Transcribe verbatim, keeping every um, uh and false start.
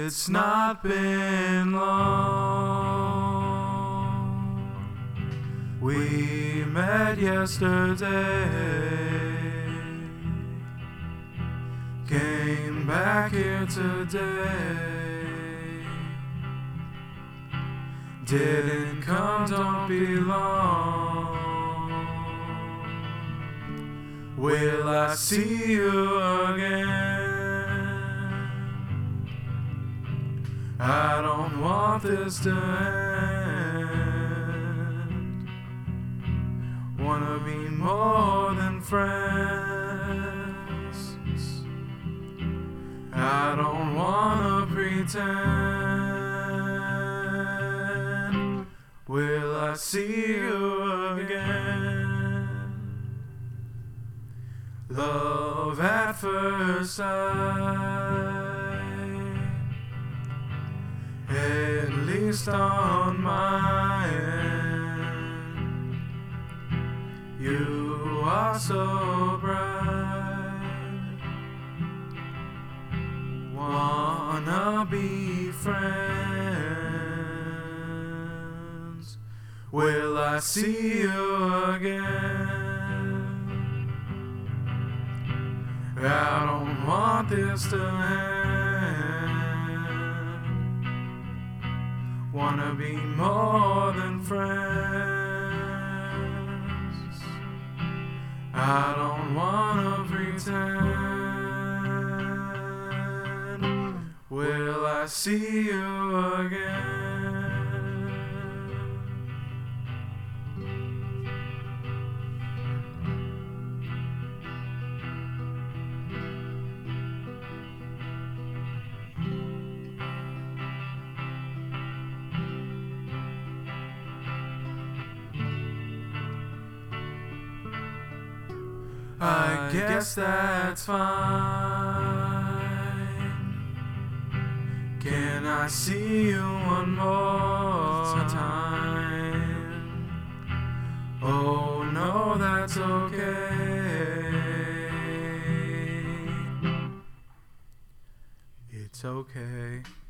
It's not been long. We met yesterday. Came back here today. Didn't come, don't be long. Will I see you again? I don't want this to end. Wanna be more than friends. I don't wanna pretend. Will I see you again? Love at first sight, at least on my end. You are so bright. Wanna be friends. Will I see you again? I don't want this to end. Wanna be more than friends. I don't wanna pretend. Will I see you again? I guess that's fine. Can I see you one more time? Oh no, that's okay. It's okay.